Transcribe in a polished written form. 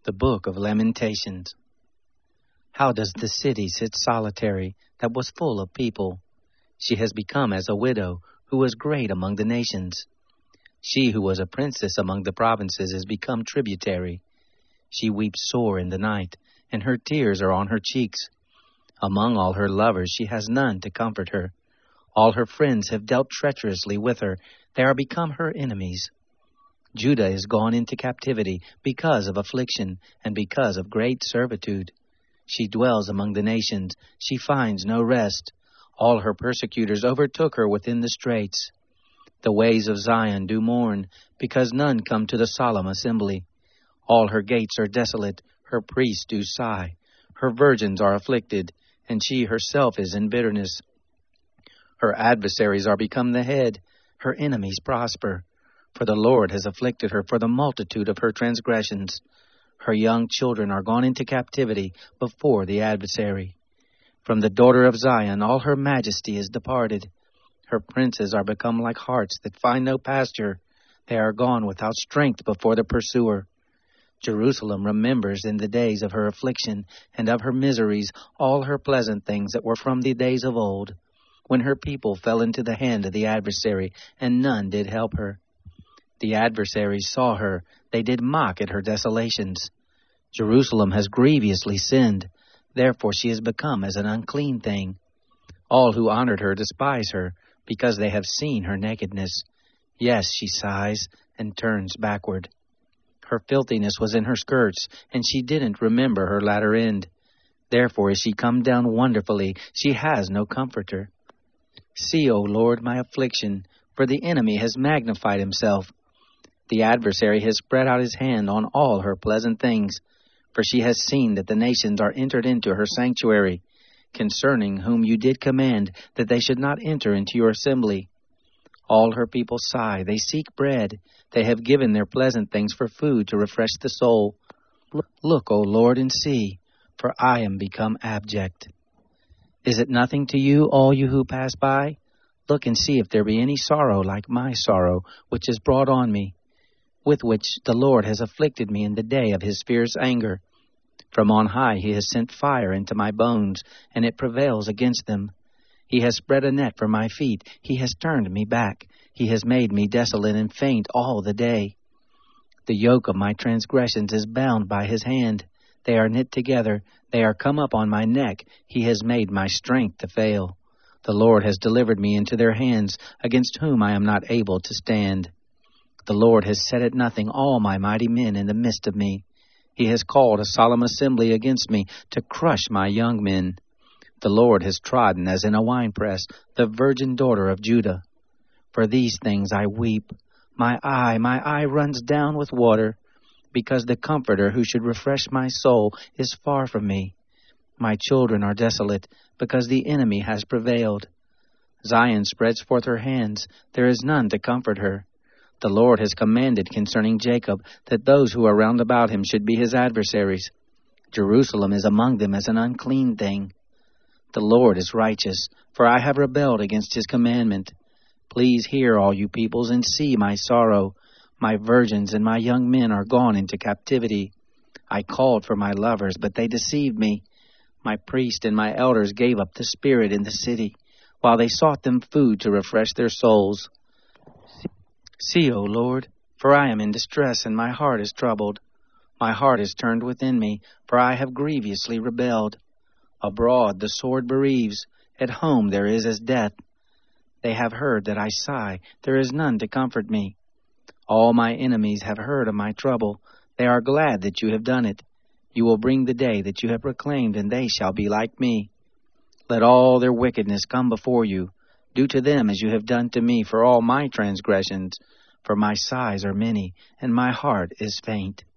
The Book of Lamentations. How does the city sit solitary that was full of people? She has become as a widow who was great among the nations. She who was a princess among the provinces is become tributary. She weeps sore in the night, and her tears are on her cheeks. Among all her lovers she has none to comfort her. All her friends have dealt treacherously with her. They are become her enemies. Judah is gone into captivity because of affliction and because of great servitude. She dwells among the nations. She finds no rest. All her persecutors overtook her within the straits. The ways of Zion do mourn, because none come to the solemn assembly. All her gates are desolate. Her priests do sigh. Her virgins are afflicted, and she herself is in bitterness. Her adversaries are become the head. Her enemies prosper. For the Lord has afflicted her for the multitude of her transgressions. Her young children are gone into captivity before the adversary. From the daughter of Zion all her majesty is departed. Her princes are become like harts that find no pasture. They are gone without strength before the pursuer. Jerusalem remembers in the days of her affliction and of her miseries all her pleasant things that were from the days of old, when her people fell into the hand of the adversary, and none did help her. The adversaries saw her, they did mock at her desolations. Jerusalem has grievously sinned, therefore she is become as an unclean thing. All who honored her despise her, because they have seen her nakedness. Yes, she sighs and turns backward. Her filthiness was in her skirts, and she didn't remember her latter end. Therefore is she come down wonderfully, she has no comforter. See, O Lord, my affliction, for the enemy has magnified himself. The adversary has spread out his hand on all her pleasant things, for she has seen that the nations are entered into her sanctuary, concerning whom you did command that they should not enter into your assembly. All her people sigh, they seek bread, they have given their pleasant things for food to refresh the soul. Look, O Lord, and see, for I am become abject. Is it nothing to you, all you who pass by? Look and see if there be any sorrow like my sorrow, which is brought on me, with which the Lord has afflicted me in the day of his fierce anger. From on high he has sent fire into my bones, and it prevails against them. He has spread a net for my feet. He has turned me back. He has made me desolate and faint all the day. The yoke of my transgressions is bound by his hand. They are knit together. They are come up on my neck. He has made my strength to fail. The Lord has delivered me into their hands, against whom I am not able to stand. The Lord has set at nothing all my mighty men in the midst of me. He has called a solemn assembly against me to crush my young men. The Lord has trodden as in a winepress the virgin daughter of Judah. For these things I weep. My eye runs down with water, because the Comforter who should refresh my soul is far from me. My children are desolate, because the enemy has prevailed. Zion spreads forth her hands. There is none to comfort her. The Lord has commanded concerning Jacob that those who are round about him should be his adversaries. Jerusalem is among them as an unclean thing. The Lord is righteous, for I have rebelled against his commandment. Please hear, all you peoples, and see my sorrow. My virgins and my young men are gone into captivity. I called for my lovers, but they deceived me. My priests and my elders gave up the spirit in the city, while they sought them food to refresh their souls. See, O Lord, for I am in distress, and my heart is troubled. My heart is turned within me, for I have grievously rebelled. Abroad the sword bereaves, at home there is as death. They have heard that I sigh, there is none to comfort me. All my enemies have heard of my trouble, they are glad that you have done it. You will bring the day that you have proclaimed, and they shall be like me. Let all their wickedness come before you. Do to them as you have done to me for all my transgressions, for my sighs are many, and my heart is faint.